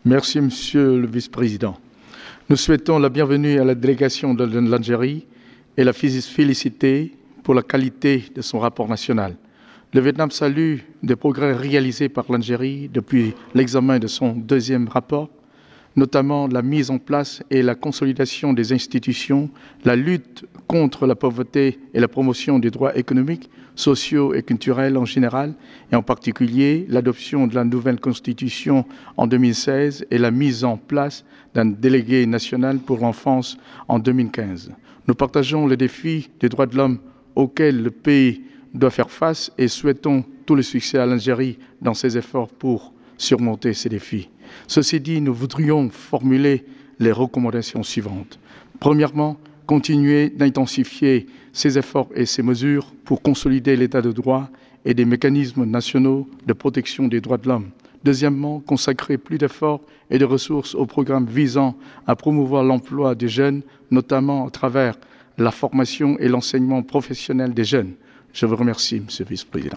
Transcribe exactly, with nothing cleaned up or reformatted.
Merci, Monsieur le Vice-président. Nous souhaitons la bienvenue à la délégation de l'Algérie et la féliciter pour la qualité de son rapport national. Le Vietnam salue des progrès réalisés par l'Algérie depuis l'examen de son deuxième rapport, notamment la mise en place et la consolidation des institutions, la lutte contre la pauvreté et la promotion des droits économiques, sociaux et culturels en général, et en particulier l'adoption de la nouvelle constitution en deux mille seize et la mise en place d'un délégué national pour l'enfance en deux mille quinze. Nous partageons les défis des droits de l'homme auxquels le pays doit faire face et souhaitons tout le succès à l'Algérie dans ses efforts pour surmonter ces défis. Ceci dit, nous voudrions formuler les recommandations suivantes. Premièrement, continuer d'intensifier ces efforts et ces mesures pour consolider l'état de droit et des mécanismes nationaux de protection des droits de l'homme. Deuxièmement, consacrer plus d'efforts et de ressources aux programmes visant à promouvoir l'emploi des jeunes, notamment à travers la formation et l'enseignement professionnel des jeunes. Je vous remercie, Monsieur le Vice-président.